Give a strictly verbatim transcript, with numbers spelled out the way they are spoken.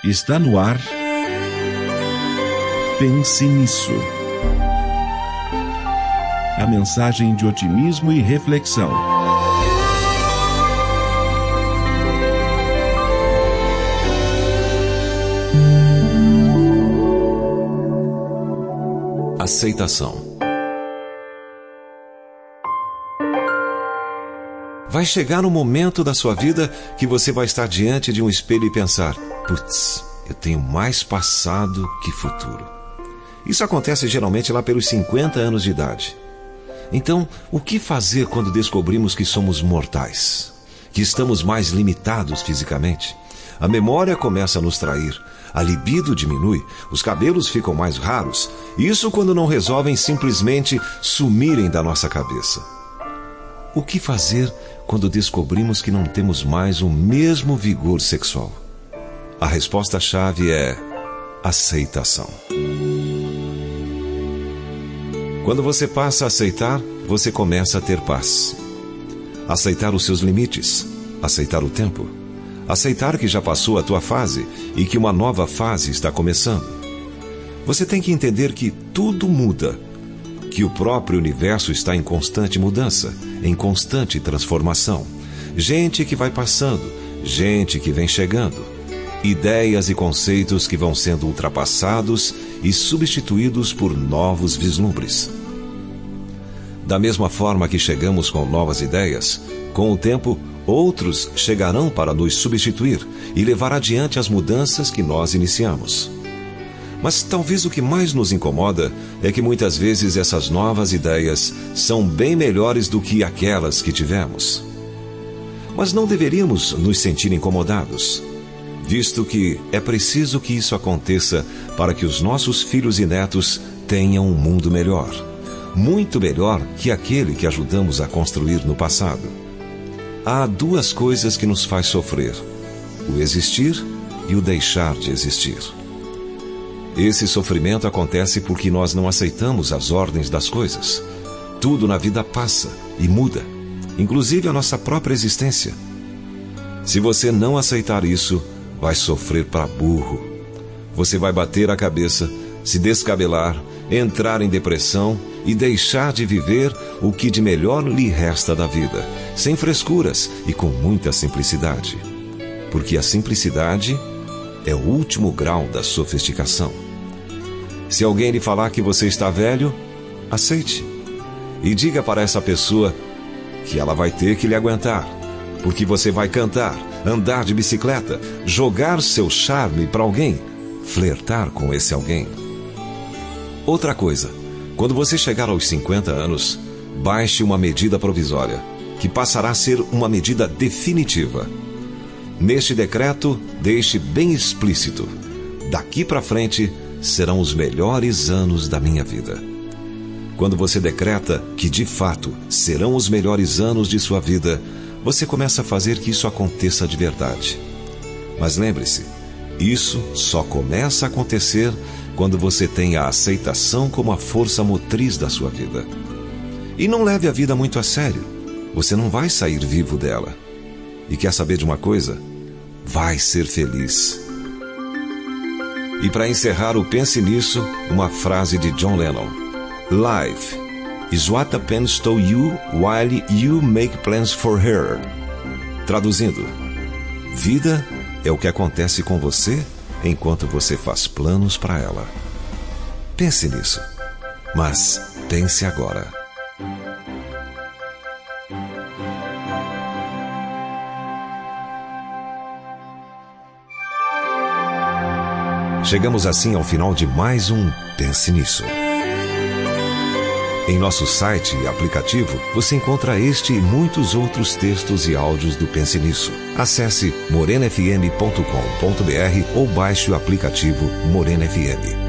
Está no ar. Pense nisso. A mensagem de otimismo e reflexão. Aceitação. Vai chegar um momento da sua vida que você vai estar diante de um espelho e pensar: putz, eu tenho mais passado que futuro. Isso acontece geralmente lá pelos cinquenta anos de idade. Então, o que fazer quando descobrimos que somos mortais? Que estamos mais limitados fisicamente? A memória começa a nos trair, a libido diminui, os cabelos ficam mais raros. Isso quando não resolvem simplesmente sumirem da nossa cabeça. O que fazer quando descobrimos que não temos mais o mesmo vigor sexual? A resposta-chave é aceitação. Quando você passa a aceitar, você começa a ter paz. Aceitar os seus limites, aceitar o tempo, aceitar que já passou a tua fase e que uma nova fase está começando. Você tem que entender que tudo muda, que o próprio universo está em constante mudança, em constante transformação. Gente que vai passando, gente que vem chegando. Ideias e conceitos que vão sendo ultrapassados e substituídos por novos vislumbres. Da mesma forma que chegamos com novas ideias, com o tempo, outros chegarão para nos substituir e levar adiante as mudanças que nós iniciamos. Mas talvez o que mais nos incomoda é que muitas vezes essas novas ideias são bem melhores do que aquelas que tivemos. Mas não deveríamos nos sentir incomodados, visto que é preciso que isso aconteça para que os nossos filhos e netos tenham um mundo melhor, muito melhor que aquele que ajudamos a construir no passado. Há duas coisas que nos faz sofrer: o existir e o deixar de existir. Esse sofrimento acontece porque nós não aceitamos as ordens das coisas. Tudo na vida passa e muda, inclusive a nossa própria existência. Se você não aceitar isso, vai sofrer para burro. Você vai bater a cabeça, se descabelar, entrar em depressão e deixar de viver o que de melhor lhe resta da vida, sem frescuras e com muita simplicidade. Porque a simplicidade é o último grau da sofisticação. Se alguém lhe falar que você está velho, aceite. E diga para essa pessoa que ela vai ter que lhe aguentar, porque você vai cantar, andar de bicicleta, jogar seu charme para alguém, flertar com esse alguém. Outra coisa, quando você chegar aos cinquenta anos, baixe uma medida provisória, que passará a ser uma medida definitiva. Neste decreto, deixe bem explícito: daqui para frente serão os melhores anos da minha vida. Quando você decreta que de fato serão os melhores anos de sua vida, você começa a fazer que isso aconteça de verdade. Mas lembre-se, isso só começa a acontecer quando você tem a aceitação como a força motriz da sua vida. E não leve a vida muito a sério. Você não vai sair vivo dela. E quer saber de uma coisa? Vai ser feliz. E para encerrar o Pense Nisso, uma frase de John Lennon: Life is what a pen stole you while you make plans for her. Traduzindo, vida é o que acontece com você enquanto você faz planos para ela. Pense nisso, mas pense agora. Chegamos assim ao final de mais um Pense Nisso. Em nosso site e aplicativo, você encontra este e muitos outros textos e áudios do Pense Nisso. Acesse morena f m ponto com ponto b r ou baixe o aplicativo Morena F M.